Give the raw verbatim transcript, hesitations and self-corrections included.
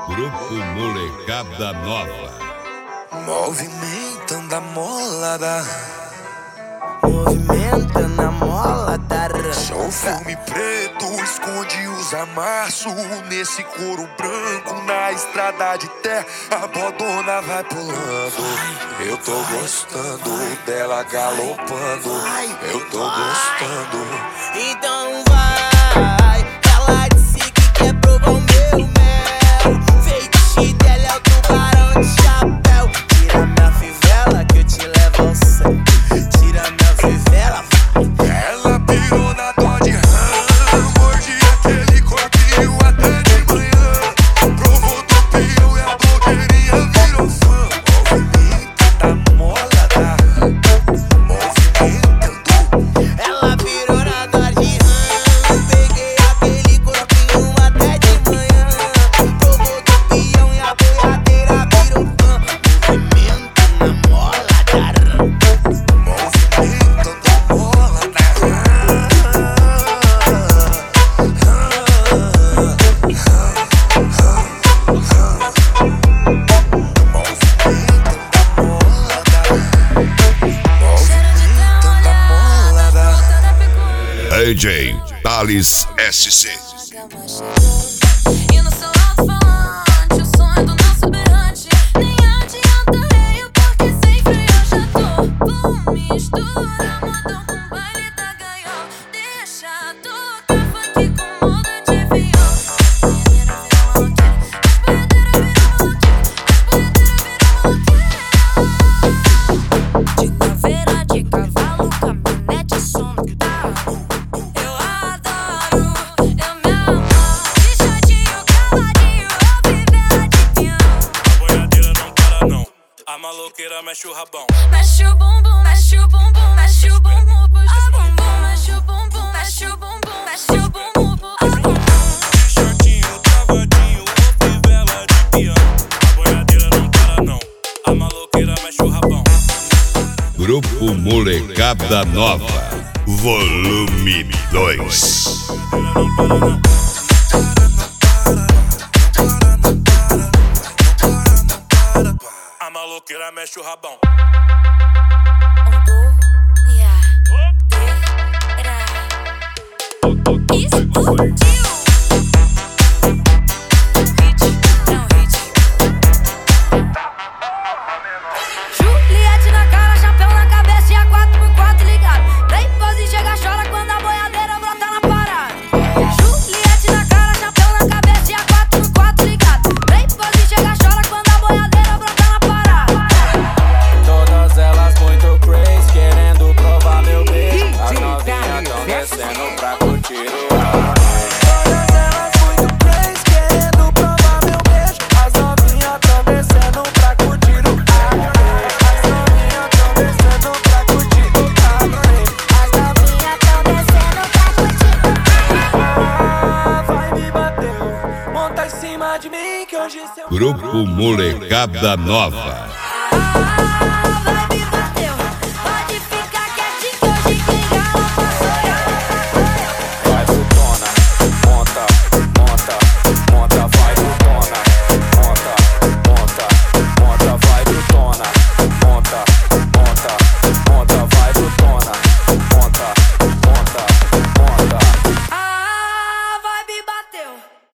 Grupo Molecada Nova. Movimentando a molada, Movimentando a molada. sou filme preto, esconde os amassos. Nesse couro branco, na estrada de terra, a bodona vai pulando. Eu tô gostando dela galopando. Eu tô gostando. Então vai, ela disse que quer provar o meu mel. Feitiço dela é o tubarão de chapéu. Tira minha fivela que eu te levo ao céu. Tira minha fivela, vai. Ela pirou na dó de rã, mordi aquele corpinho até de manhã. Provou do pião e a blogueirinha virou fã. Movimento da molada, movimentando. Ela virou na dó de rã. Peguei aquele corpinho até de manhã. Provou do pião e a boiadeira virou fã. Movimento na molada. Movimento da molada. D J Thales S C. E no seu alto-falante, o sonho do nosso berrante. Nem adianta reio, porque sem freio eu já tô. Boom, mistura, modão com baile da gaiola. Deixa tocar funk com moda de viola. As boiadeiras viram maloqueira, as boiadeiras viram maloqueira, de caveira, de cavalo, caminhonete, som do carro. Eu adoro, eu me amarro. Bichadinho, caladinho, ou fivela de peão. A boiadeira não para não, a maloqueira mexe o rabão. Mexe o bumbum, mexe o bumbum, mexe o bumbum, puxa bumbum, mexe o bumbum, mexe o bumbum, mexe o bumbum, puxa bumbum. De shortinho, travadinho, ou fivela de peão. A boiadeira não para não, a maloqueira mexe o rabão. Grupo Molecada Nova. Volume dois. Não para não. A maloqueira mexe o rabão. Explodiu. Hit, não hit. Juliette na cara, chapéu na cabeça e a quatro por quatro ligado. Play pose e chega, chora quando a boiadeira brota na parada. Juliette na cara, chapéu na cabeça e a quatro por quatro ligado. Play pose e chega, chora quando a boiadeira brota na parada. Todas elas muito crazy, querendo provar meu beijo. As novinhas tão descendo pra curtir o ar. Todas elas muito crazy, querendo provar meu beijo. As novinhas tão descendo pra curtir o ar. As novinhas tão descendo pra curtir o ar. As novinhas tão descendo pra curtir o Ah, vai me bater, monta em cima de mim que hoje seu Grupo Molecada Nova.